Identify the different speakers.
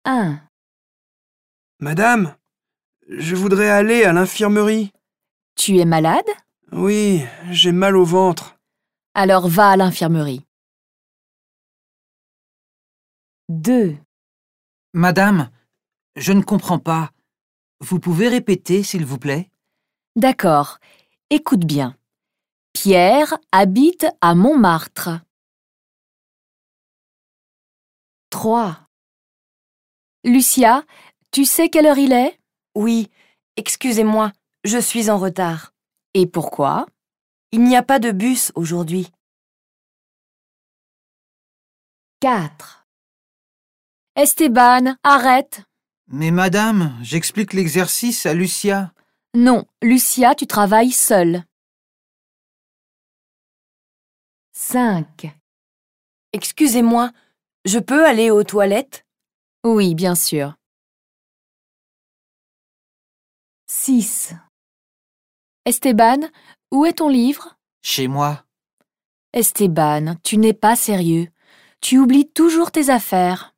Speaker 1: 1.
Speaker 2: Madame, je voudrais aller à l'infirmerie.
Speaker 1: Tu es malade?
Speaker 2: Oui, j'ai mal au ventre.
Speaker 1: Alors va à l'infirmerie. 2.
Speaker 3: Madame, je ne comprends pas. Vous pouvez répéter, s'il vous plaît?
Speaker 1: D'accord. Écoute bien. Pierre habite à Montmartre. 3. Lucia, tu sais quelle heure il est?
Speaker 4: Oui, excusez-moi, je suis en retard.
Speaker 1: Et pourquoi?
Speaker 4: Il n'y a pas de bus aujourd'hui.
Speaker 1: 4. Esteban, arrête!
Speaker 3: Mais madame, j'explique l'exercice à Lucia.
Speaker 1: Non, Lucia, tu travailles seule. 5.
Speaker 4: Excusez-moi, je peux aller aux toilettes?
Speaker 1: Oui, bien sûr. 6. Esteban, où est ton livre?
Speaker 3: Chez moi.
Speaker 1: Esteban, tu n'es pas sérieux. Tu oublies toujours tes affaires.